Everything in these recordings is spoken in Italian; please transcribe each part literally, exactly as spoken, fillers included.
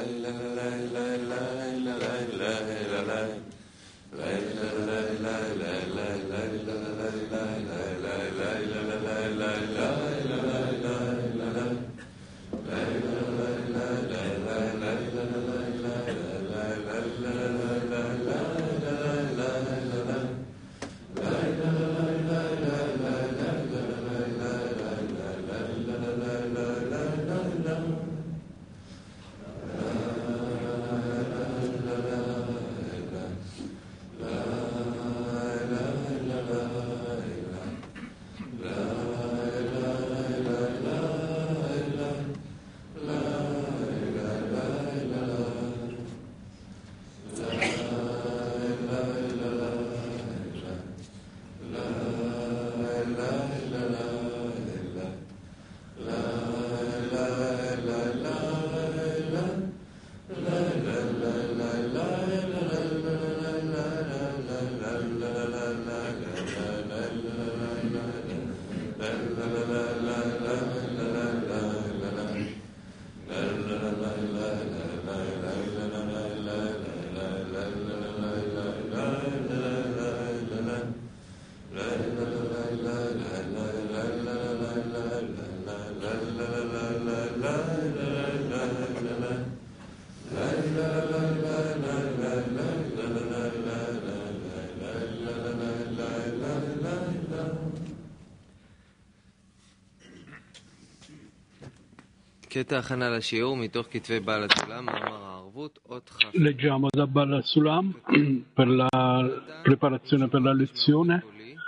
Leggiamo da Baal HaSulam per la preparazione per la lezione.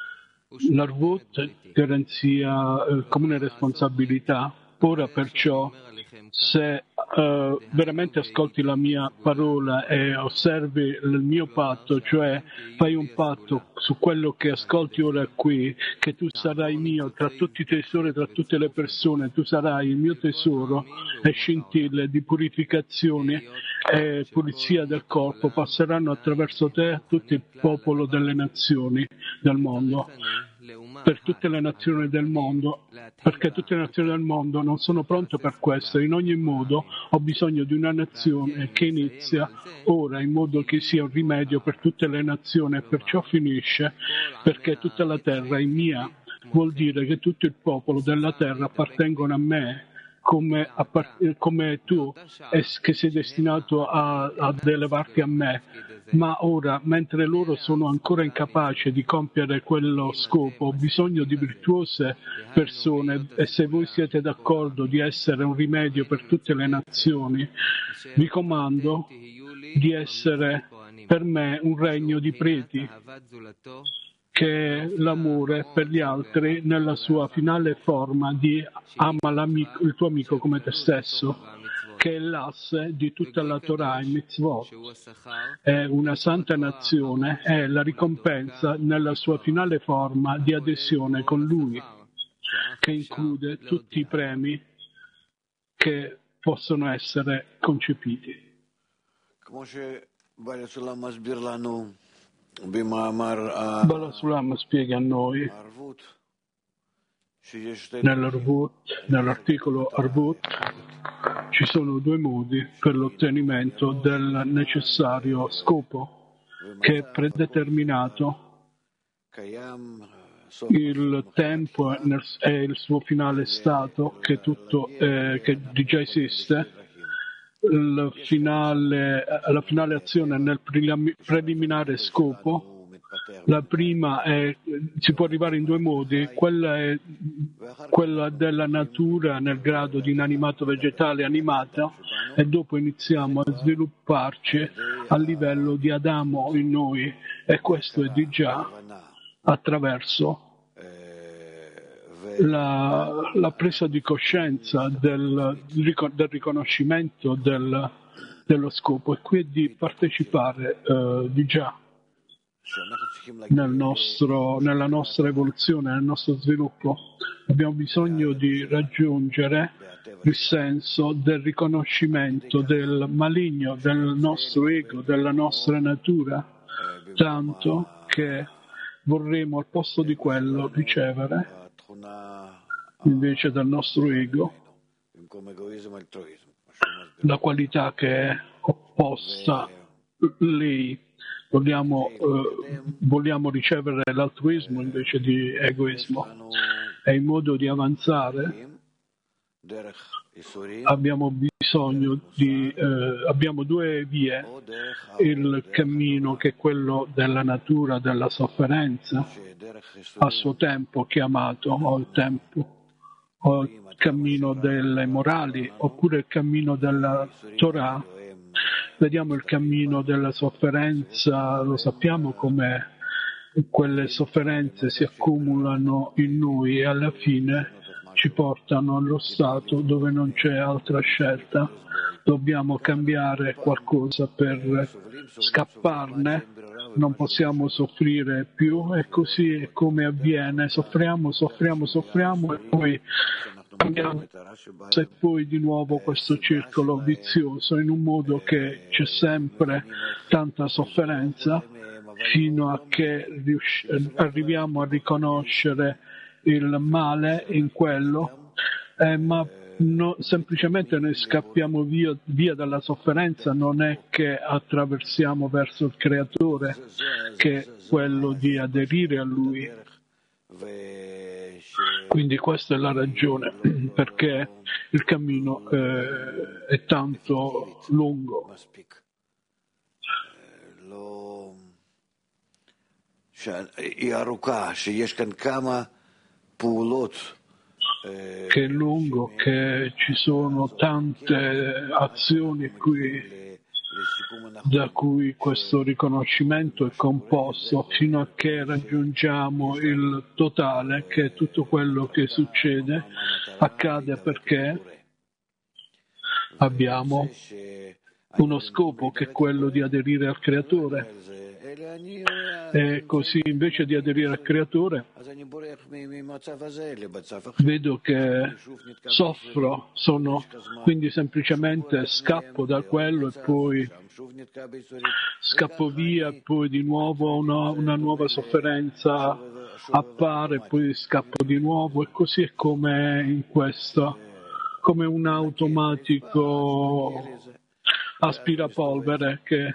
L'Arvut, garanzia, eh, comune responsabilità. Ora perciò, se uh, veramente ascolti la mia parola e osservi il mio patto, cioè fai un patto su quello che ascolti ora qui, che tu sarai mio tra tutti i tesori, tra tutte le persone, tu sarai il mio tesoro, e scintille di purificazione e pulizia del corpo passeranno attraverso te tutto il popolo delle nazioni del mondo, per tutte le nazioni del mondo, perché tutte le nazioni del mondo non sono pronte per questo. In ogni modo ho bisogno di una nazione che inizia ora in modo che sia un rimedio per tutte le nazioni, e perciò finisce, perché tutta la terra è mia. Vuol dire che tutto il popolo della terra appartengono a me, come, appart- come tu e che sei destinato a, ad elevarti a me. Ma ora, mentre loro sono ancora incapaci di compiere quello scopo, ho bisogno di virtuose persone, e se voi siete d'accordo di essere un rimedio per tutte le nazioni, vi comando di essere per me un regno di preti, che è l'amore per gli altri nella sua finale forma di ama il tuo amico come te stesso, che è l'asse di tutta la Torah e Mitzvot. È una santa nazione, è la ricompensa nella sua finale forma di adesione con lui, che include tutti i premi che possono essere concepiti. Baal HaSulam spiega a noi nell'Arvut, nell'articolo Arvut, ci sono due modi per l'ottenimento del necessario scopo, che è predeterminato. Il tempo è il suo finale stato, che, tutto, eh, che già esiste. Il finale, la finale azione nel preliminare scopo. La prima è, si può arrivare in due modi, quella è quella della natura nel grado di inanimato vegetale animata, e dopo iniziamo a svilupparci a livello di Adamo in noi, e questo è di già attraverso la, la presa di coscienza del, del riconoscimento del, dello scopo, e quindi partecipare eh, di già nel nostro, nella nostra evoluzione, nel nostro sviluppo. Abbiamo bisogno di raggiungere il senso del riconoscimento del maligno del nostro ego, della nostra natura, tanto che vorremmo al posto di quello ricevere, invece del nostro ego, la qualità che è opposta lì. Vogliamo, eh, vogliamo ricevere l'altruismo invece di egoismo, e in modo di avanzare abbiamo bisogno di eh, abbiamo due vie: il cammino che è quello della natura della sofferenza, a suo tempo chiamato, o il tempo, o il cammino delle morali, oppure il cammino della Torah. Vediamo il cammino della sofferenza, lo sappiamo come quelle sofferenze si accumulano in noi e alla fine ci portano allo stato dove non c'è altra scelta. Dobbiamo cambiare qualcosa per scapparne, non possiamo soffrire più, e così è come avviene: soffriamo, soffriamo, soffriamo e poi cambiamo, e poi di nuovo questo circolo vizioso, in un modo che c'è sempre tanta sofferenza fino a che rius- arriviamo a riconoscere il male in quello, eh, ma no, semplicemente noi scappiamo via, via dalla sofferenza, non è che attraversiamo verso il Creatore, che è quello di aderire a Lui. Quindi questa è la ragione perché il cammino eh, è tanto lungo. Che è lungo, che ci sono tante azioni qui, da cui questo riconoscimento è composto, fino a che raggiungiamo il totale, che tutto quello che succede accade perché abbiamo uno scopo, che è quello di aderire al Creatore. E così, invece di aderire al Creatore, vedo che soffro, sono, quindi semplicemente scappo da quello e poi scappo via, e poi di nuovo una, una nuova sofferenza appare, poi scappo di nuovo, e così è come in questo, come un automatico aspirapolvere che,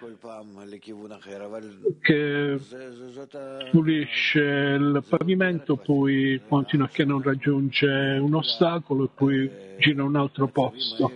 che pulisce il pavimento, poi continua a che non raggiunge un ostacolo e poi gira un altro posto,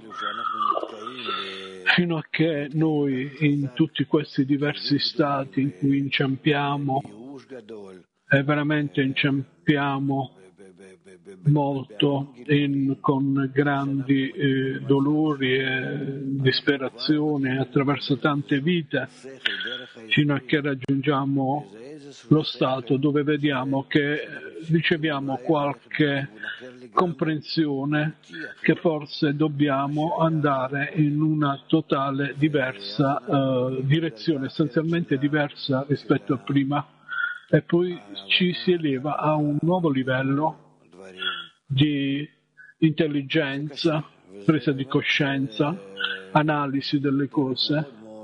fino a che noi, in tutti questi diversi stati in cui inciampiamo, e veramente inciampiamo molto, in, con grandi eh, dolori e disperazione attraverso tante vite, fino a che raggiungiamo lo stato dove vediamo che riceviamo qualche comprensione che forse dobbiamo andare in una totale diversa eh, direzione, essenzialmente diversa rispetto a prima, e poi ci si eleva a un nuovo livello di intelligenza, presa di coscienza, analisi delle cose.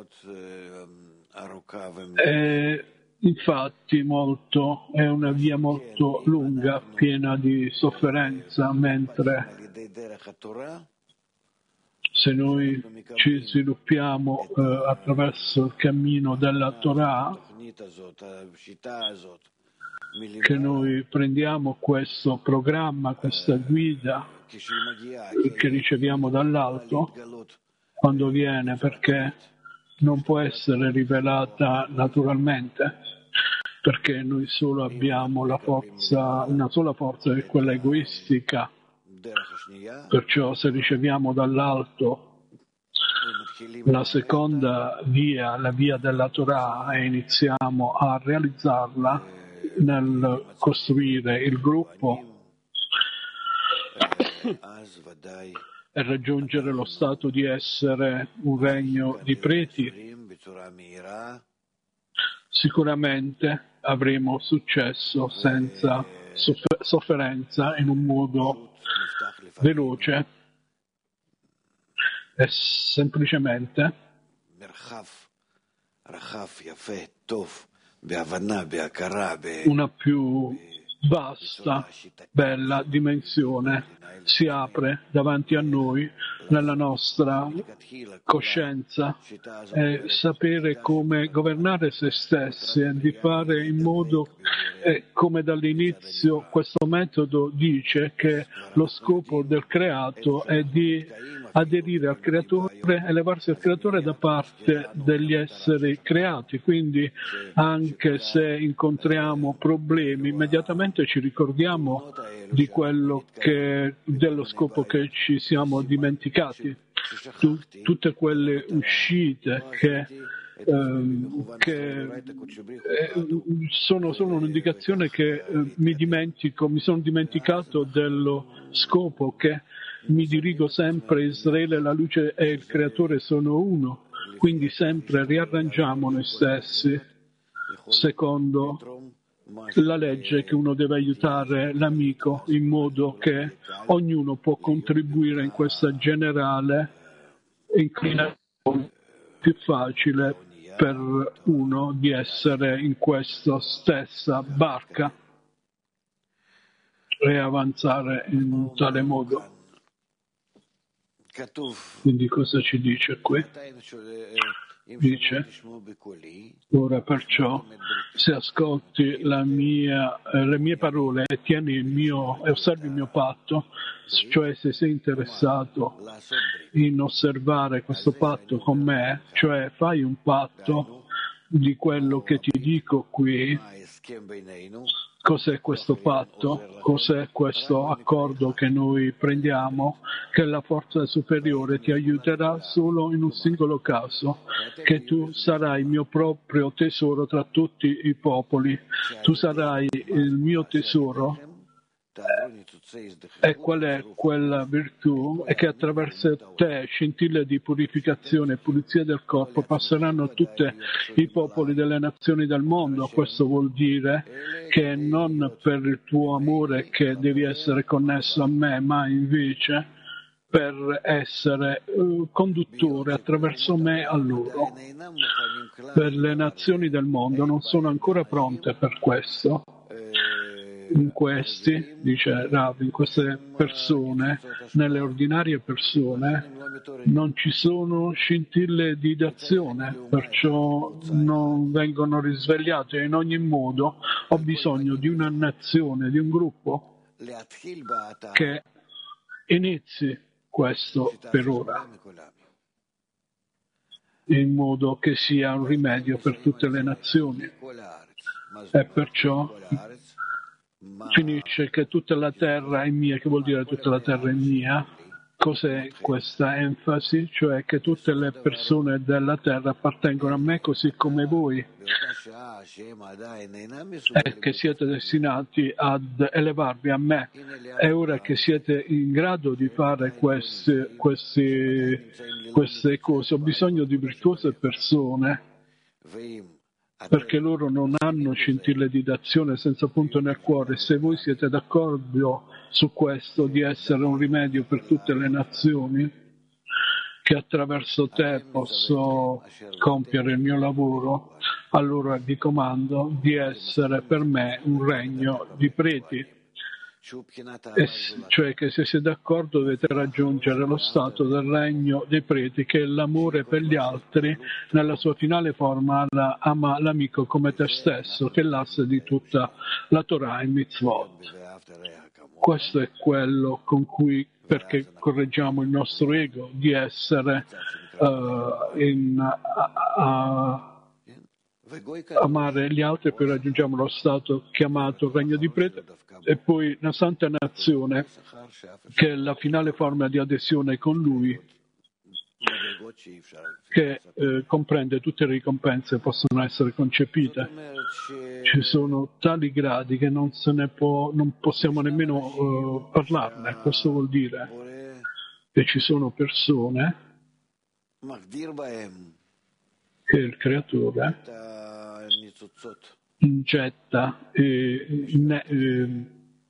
E infatti molto, è una via molto lunga, piena di sofferenza, mentre se noi ci sviluppiamo eh, attraverso il cammino della Torah, che noi prendiamo questo programma, questa guida che riceviamo dall'alto quando viene, perché non può essere rivelata naturalmente, perché noi solo abbiamo la forza, una sola forza, che è quella egoistica. Perciò se riceviamo dall'alto la seconda via, la via della Torah, e iniziamo a realizzarla nel costruire il gruppo e raggiungere lo stato di essere un regno di preti, sicuramente avremo successo senza sofferenza, in un modo veloce e semplicemente una più vasta, bella dimensione si apre davanti a noi, nella nostra coscienza e sapere come governare se stessi e di fare in modo, eh, come dall'inizio questo metodo dice che lo scopo del creato è di aderire al creatore, elevarsi al creatore da parte degli esseri creati, quindi anche se incontriamo problemi immediatamente ci ricordiamo di quello che, dello scopo che ci siamo dimenticati. Tu, tutte quelle uscite che, ehm, che eh, sono solo un'indicazione che eh, mi dimentico, mi sono dimenticato dello scopo, che mi dirigo sempre, Israele, la luce e il creatore sono uno, quindi sempre riarrangiamo noi stessi secondo la legge che uno deve aiutare l'amico in modo che ognuno può contribuire in questa generale inclinazione più facile per uno di essere in questa stessa barca e avanzare in tale modo. Quindi cosa ci dice qui? Dice, ora perciò se ascolti la mia, eh, le mie parole e tieni il mio e osservi il mio patto, cioè se sei interessato in osservare questo patto con me, cioè fai un patto di quello che ti dico qui. Cos'è questo patto? Cos'è questo accordo che noi prendiamo? Che la forza superiore ti aiuterà solo in un singolo caso, che tu sarai il mio proprio tesoro tra tutti i popoli. Tu sarai il mio tesoro. E qual è quella virtù? È che attraverso te scintille di purificazione e pulizia del corpo passeranno a tutti i popoli delle nazioni del mondo. Questo vuol dire che non per il tuo amore che devi essere connesso a me, ma invece per essere uh, conduttore attraverso me a loro. Per le nazioni del mondo non sono ancora pronte per questo. In questi, dice Rav, in queste persone, nelle ordinarie persone, non ci sono scintille di d'azione, perciò non vengono risvegliate. In ogni modo ho bisogno di una nazione, di un gruppo che inizi questo per ora, in modo che sia un rimedio per tutte le nazioni. E perciò finisce che tutta la terra è mia. Che vuol dire tutta la terra è mia? Cos'è questa enfasi? Cioè che tutte le persone della terra appartengono a me così come voi, e che siete destinati ad elevarvi a me. E ora che siete in grado di fare queste, queste, queste cose, ho bisogno di virtuose persone, perché loro non hanno scintille di d'azione senza punto nel cuore. Se voi siete d'accordo su questo, di essere un rimedio per tutte le nazioni, che attraverso te posso compiere il mio lavoro, allora vi comando di essere per me un regno di preti. E, cioè che se siete d'accordo dovete raggiungere lo stato del regno dei preti, che è l'amore per gli altri nella sua finale forma, la, ama l'amico come te stesso, che è l'asse di tutta la Torah e Mitzvot. Questo è quello con cui, perché correggiamo il nostro ego di essere uh, in, a, a, amare gli altri, e poi raggiungiamo lo stato chiamato regno di prete, e poi una santa nazione che è la finale forma di adesione con lui, che eh, comprende tutte le ricompense che possono essere concepite. Ci sono tali gradi che non se ne può, non possiamo nemmeno uh, parlarne. Questo vuol dire che ci sono persone che il creatore ingetta, eh, ne, eh,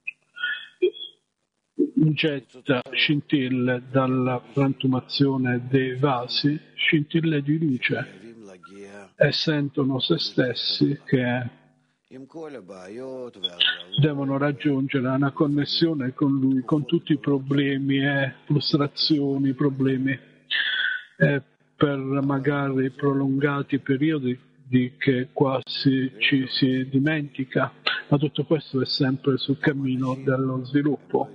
ingetta scintille dalla frantumazione dei vasi, scintille di luce, e sentono se stessi che devono raggiungere una connessione con lui, con tutti i problemi e frustrazioni, problemi, e per magari prolungati periodi di che quasi ci si dimentica, ma tutto questo è sempre sul cammino dello sviluppo.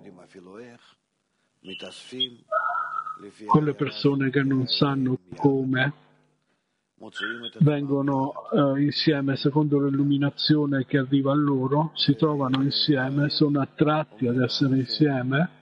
Quelle persone che non sanno come vengono eh, insieme secondo l'illuminazione che arriva a loro, si trovano insieme, sono attratti ad essere insieme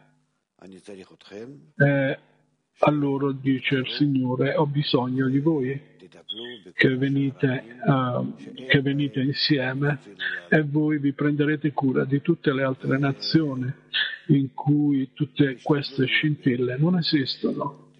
e a loro dice il Signore: ho bisogno di voi, che venite, uh, che venite insieme e voi vi prenderete cura di tutte le altre nazioni in cui tutte queste scintille non esistono,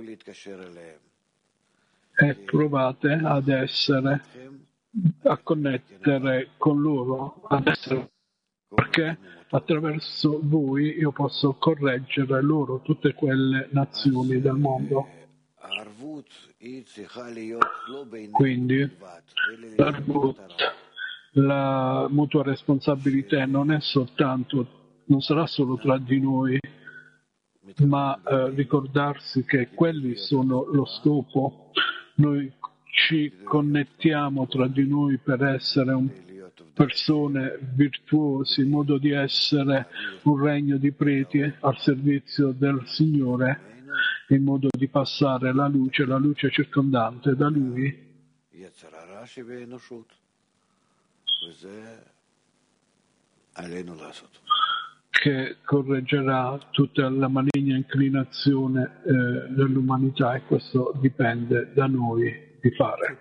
e provate ad essere, a connettere con loro, ad essere, perché attraverso voi io posso correggere loro tutte quelle nazioni del mondo. Quindi la mutua responsabilità non è soltanto, non sarà solo tra di noi, ma eh, ricordarsi che quelli sono lo scopo. Noi ci connettiamo tra di noi per essere un, persone virtuose, in modo di essere un regno di preti al servizio del Signore, in modo di passare la luce, la luce circondante da Lui, che correggerà tutta la maligna inclinazione eh, dell'umanità, e questo dipende da noi di fare.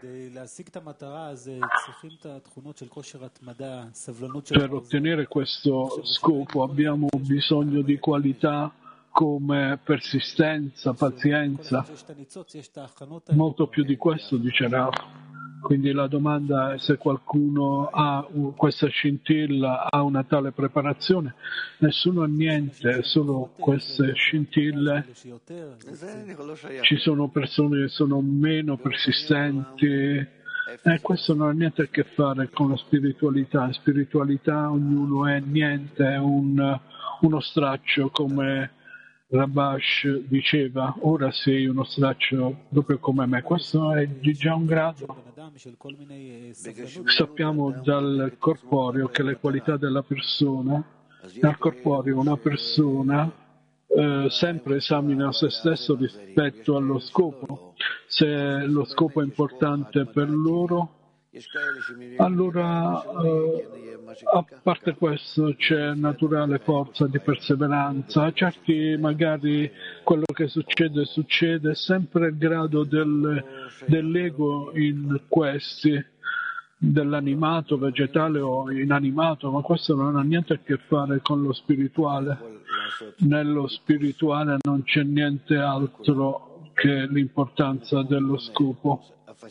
Per ottenere questo scopo abbiamo bisogno di qualità come persistenza, pazienza, molto più di questo, dice Rav. Quindi la domanda è se qualcuno ha questa scintilla, ha una tale preparazione. Nessuno ha niente, solo queste scintille. Ci sono persone che sono meno persistenti, e questo non ha niente a che fare con la spiritualità. In spiritualità ognuno è niente, è un, uno straccio, come Rabash diceva: ora sei uno straccio proprio come me. Questo è di già un grado. Sappiamo dal corporeo che le qualità della persona, dal corporeo una persona eh, sempre esamina se stesso rispetto allo scopo. Se lo scopo è importante per loro, allora eh, a parte questo c'è naturale forza di perseveranza. Certi magari quello che succede succede, è sempre il grado del, dell'ego in questi, dell'animato, vegetale o inanimato, ma questo non ha niente a che fare con lo spirituale. Nello spirituale non c'è niente altro che l'importanza dello scopo,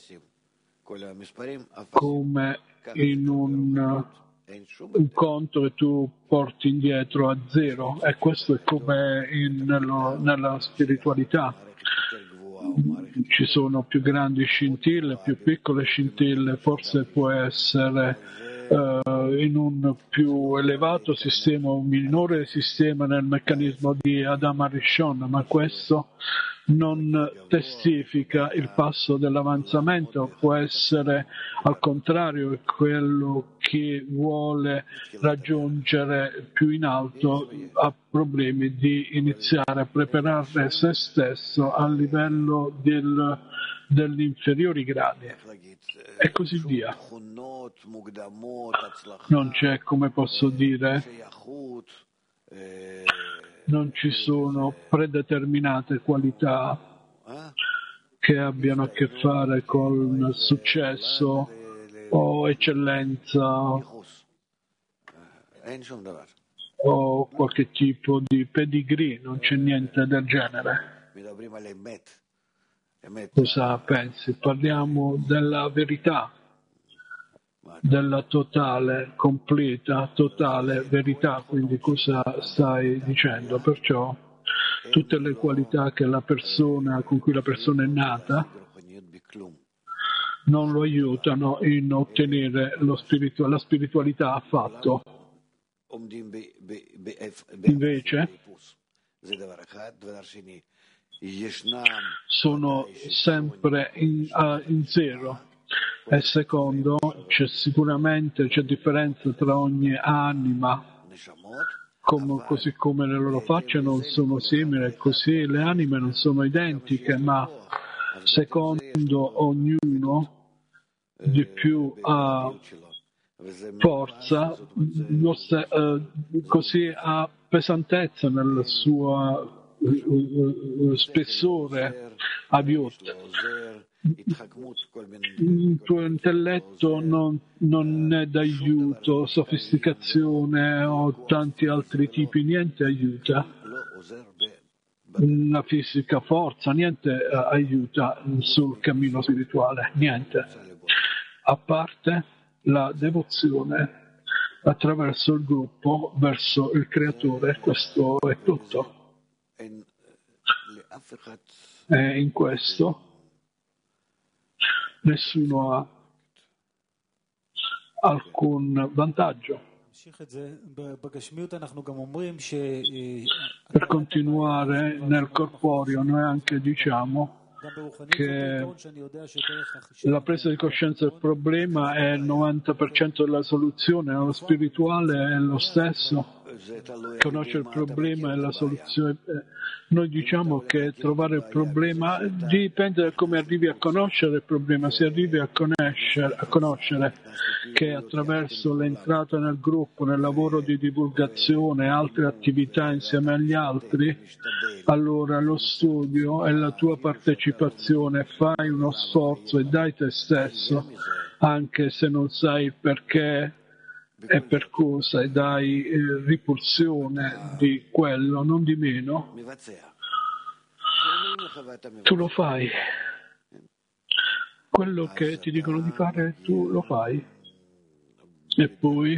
come in un, un conto che tu porti indietro a zero, e questo è come in, nello, nella spiritualità. Ci sono più grandi scintille, più piccole scintille, forse può essere uh, in un più elevato sistema, un minore sistema nel meccanismo di Adam Arishon, ma questo non testifica il passo dell'avanzamento. Può essere al contrario, quello che vuole raggiungere più in alto ha problemi di iniziare a preparare se stesso a livello del, degli inferiori gradi e così via. Non c'è, come posso dire, non ci sono predeterminate qualità che abbiano a che fare con successo o eccellenza o qualche tipo di pedigree, non c'è niente del genere. Cosa pensi? Parliamo della verità, della totale, completa, totale verità, quindi cosa stai dicendo? Perciò tutte le qualità che la persona, con cui la persona è nata non lo aiutano in ottenere lo spiritu- la spiritualità affatto. Invece sono sempre in, uh, in zero. E secondo, c'è sicuramente c'è differenza tra ogni anima, come, così come le loro facce non sono simili, così le anime non sono identiche, ma secondo ognuno di più ha forza, lo st- uh, così ha pesantezza nel suo uh, uh, spessore aviut. Il tuo intelletto non, non è d'aiuto, sofisticazione o tanti altri tipi, niente aiuta. La fisica forza, niente uh, aiuta sul cammino spirituale, niente. A parte la devozione attraverso il gruppo verso il creatore, questo è tutto. E in questo nessuno ha alcun vantaggio. Per continuare nel corporeo, noi anche diciamo che la presa di coscienza del problema è il novanta per cento della soluzione, lo spirituale è lo stesso. Conoscere il problema e la soluzione. Noi diciamo che trovare il problema dipende da come arrivi a conoscere il problema. Se arrivi a conoscere, a conoscere che attraverso l'entrata nel gruppo, nel lavoro di divulgazione, altre attività insieme agli altri, allora lo studio è la tua partecipazione, fai uno sforzo e dai te stesso, anche se non sai il perché e per cosa, e dai eh, ripulsione di quello, non di meno, tu lo fai. Quello che ti dicono di fare, tu lo fai. E poi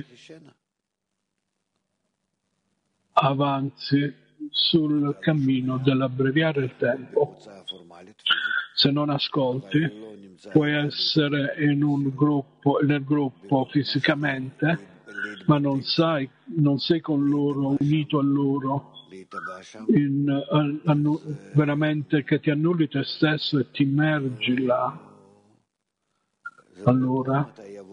avanzi sul cammino dell'abbreviare il tempo. Se non ascolti, puoi essere in un gruppo, nel gruppo fisicamente, ma non sai, non sei con loro, unito a loro, in, a, a, veramente che ti annulli te stesso e ti immergi là. Allora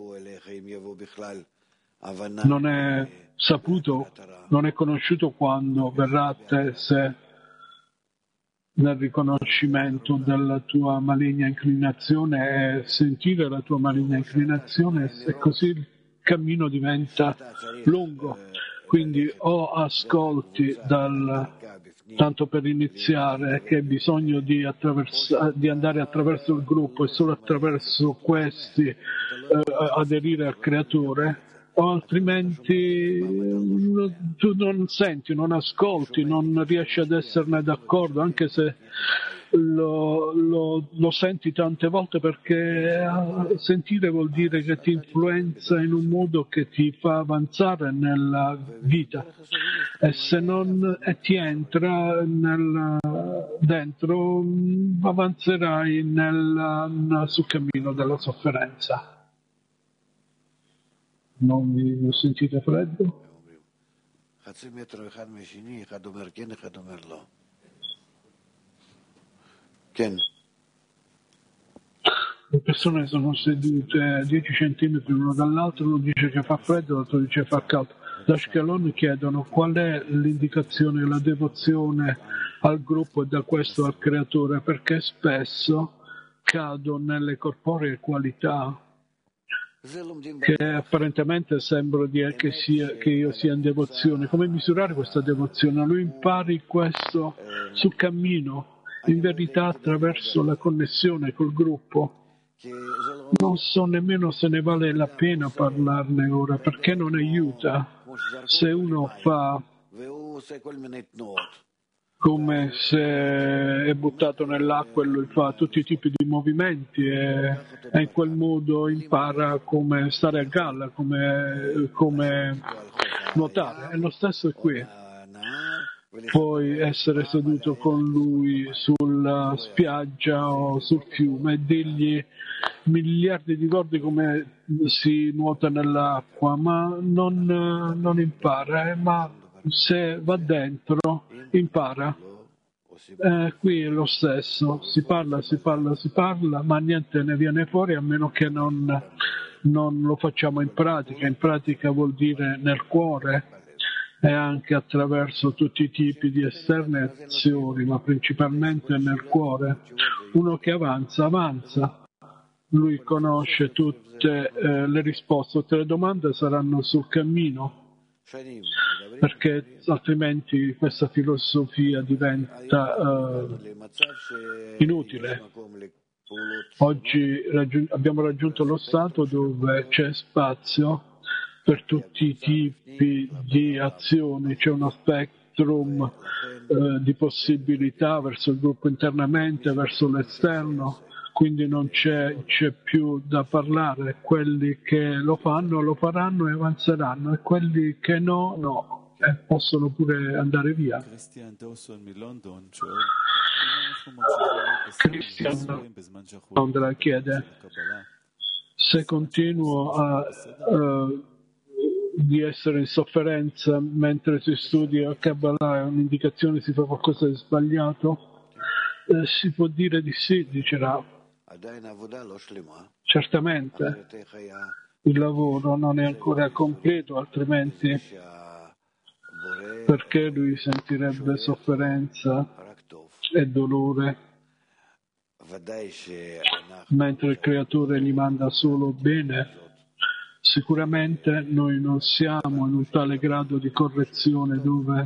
non è saputo, non è conosciuto quando verrà a te, se nel riconoscimento della tua maligna inclinazione e sentire la tua maligna inclinazione, e così il cammino diventa lungo. Quindi o ascolti dal, tanto per iniziare, che hai bisogno di, di andare attraverso il gruppo e solo attraverso questi eh, aderire al creatore, o altrimenti tu non senti, non ascolti, non riesci ad esserne d'accordo, anche se lo, lo, lo senti tante volte, perché sentire vuol dire che ti influenza in un modo che ti fa avanzare nella vita, e se non e ti entra nel, dentro, avanzerai nel, sul cammino della sofferenza. Non vi sentite freddo? Le persone sono sedute a dieci centimetri l'uno dall'altro, uno dice che fa freddo, l'altro dice che fa caldo. Da Ashkelon chiedono qual è l'indicazione, la devozione al gruppo e da questo al creatore, perché spesso cado nelle corporee qualità che apparentemente sembra dire che, sia, che io sia in devozione. Come misurare questa devozione? Lui impari questo sul cammino, in verità attraverso la connessione col gruppo. Non so nemmeno se ne vale la pena parlarne ora, perché non aiuta. Se uno fa come se è buttato nell'acqua e lui fa tutti i tipi di movimenti e, e in quel modo impara come stare a galla, come, come nuotare. E lo stesso è qui. puoi essere seduto con lui sulla spiaggia o sul fiume e dirgli miliardi di volte come si nuota nell'acqua, ma non, non impara, eh, ma se va dentro impara. Eh, qui è lo stesso, si parla, si parla, si parla, ma niente ne viene fuori a meno che non, non lo facciamo in pratica. In pratica vuol dire nel cuore e anche attraverso tutti i tipi di esterne azioni, ma principalmente nel cuore. Uno che avanza, avanza. Lui conosce tutte eh, le risposte, tutte le domande saranno sul cammino, perché altrimenti questa filosofia diventa eh, inutile. Oggi raggiun- abbiamo raggiunto lo stato dove c'è spazio per tutti i tipi di azioni, c'è uno spectrum eh, di possibilità verso il gruppo internamente, verso l'esterno, quindi non c'è, c'è più da parlare. Quelli che lo fanno lo faranno e avanzeranno, e quelli che no, no, e possono pure andare via. Christian Londra chiede: se continuo a uh, di essere in sofferenza mentre si studia Kabbalah, è un'indicazione, si fa qualcosa di sbagliato? Eh, si può dire di sì, dice Rav. Certamente il lavoro non è ancora completo, altrimenti perché lui sentirebbe sofferenza e dolore mentre il creatore gli manda solo bene? Sicuramente noi non siamo in un tale grado di correzione dove,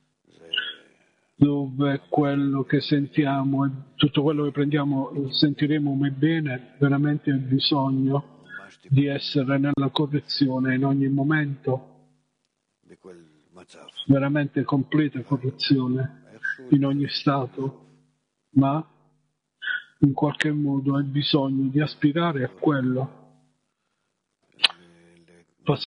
dove quello che sentiamo e tutto quello che prendiamo sentiremo come bene. Veramente il bisogno di essere nella correzione in ogni momento, veramente completa correzione in ogni stato, ma in qualche modo è bisogno di aspirare a quello.